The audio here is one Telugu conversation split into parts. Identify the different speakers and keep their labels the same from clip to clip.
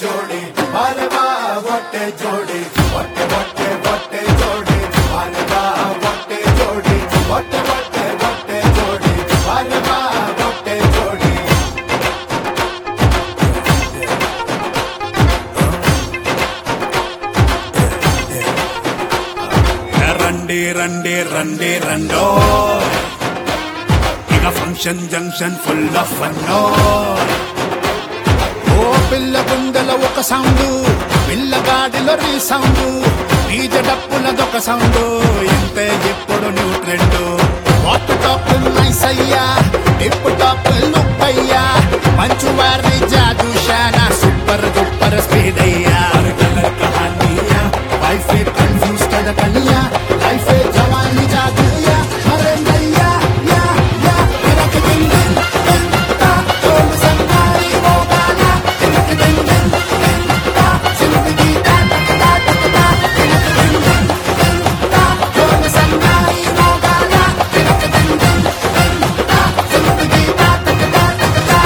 Speaker 1: జోడి అరవా ఒట్టే జోడి ఒట్టే ఒట్టే ఒట్టే జోడి అరవా ఒట్టే జోడి ఒట్టే ఒట్టే ఒట్టే జోడి అరవా ఒట్టే జోడి
Speaker 2: రండి రండి రండి రండో ఇక ఫంక్షన్ జంక్షన్ ఫుల్ ఆఫ్ ఫన్నో ఓ పిల్ల గుండెల ఒక సౌండ్ పిల్లగాడిలో రీ సౌండ్ డీజే డప్పులదొక సౌండ్ ఇంతే ఇప్పుడు new trend what top nice అయ్యా టిప్ టాప్ లుక్ అయ్యా మంచు వారి జాదు షానా సూపర్ డూపర్ స్పీడ్ అయ్యా కలర్ కహానియా వైఫ్ కన్ఫ్యూజ్ కద కనియా లైఫ్ జవానీ జాదుయా అరే నయ్యా యా యా ఇరక్ దిన్ దిన్ తా తోల్ సంగారి మోగానా ఇరక్ దిన్ దిన్ తా జిందగీ దా దా దా ఇరక్ దిన్ దిన్ తా తోల్ సంగారి మోగానా ఇరక్ దిన్ దిన్ తా జిందగీ దా దా దా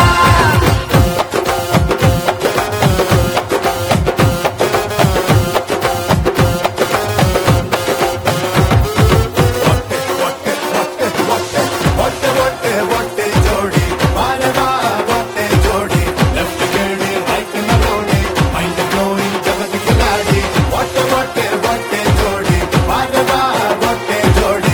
Speaker 1: ఒట్టే ఒట్టే ఒట్టే జోడి అరవా ఒట్టే జోడి లెఫ్ట్ గేడి రైట్ నలోడి మైండ్ బ్లోయింగ్ జగత్ కిలాడి ఒట్టే ఒట్టే ఒట్టే జోడి అరవా ఒట్టే జోడి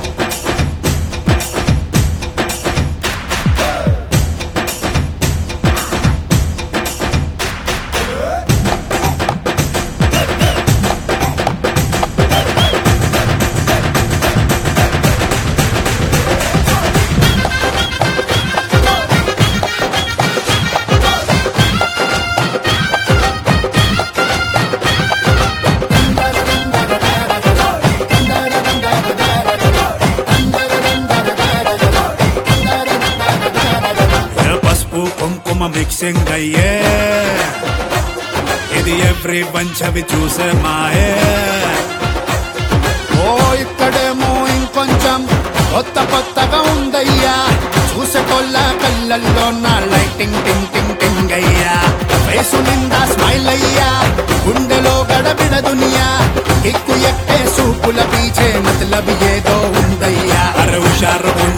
Speaker 2: పసుపు కుంకుమ మిక్సింగ్ అయ్యే ఇది ఎవ్రీ పంచవి చూసే మాయే ఓ ఇక్కడేమో ఇంకొంచెం కొత్త కొత్తగా ఉందయ్యా చూసేటోళ్ళ కళ్ళల్లో నా లైటింగ్ టింగ్ టింగ్ టింగ్ అయ్యా ఫేసు నిండా స్మైల్ అయ్యా గుండెలో గడబిడ దునియా కిక్కు ఎక్కే సూపుల పీచే మతలబ్ ఏదో ఉందయ్యా అరే హుషారు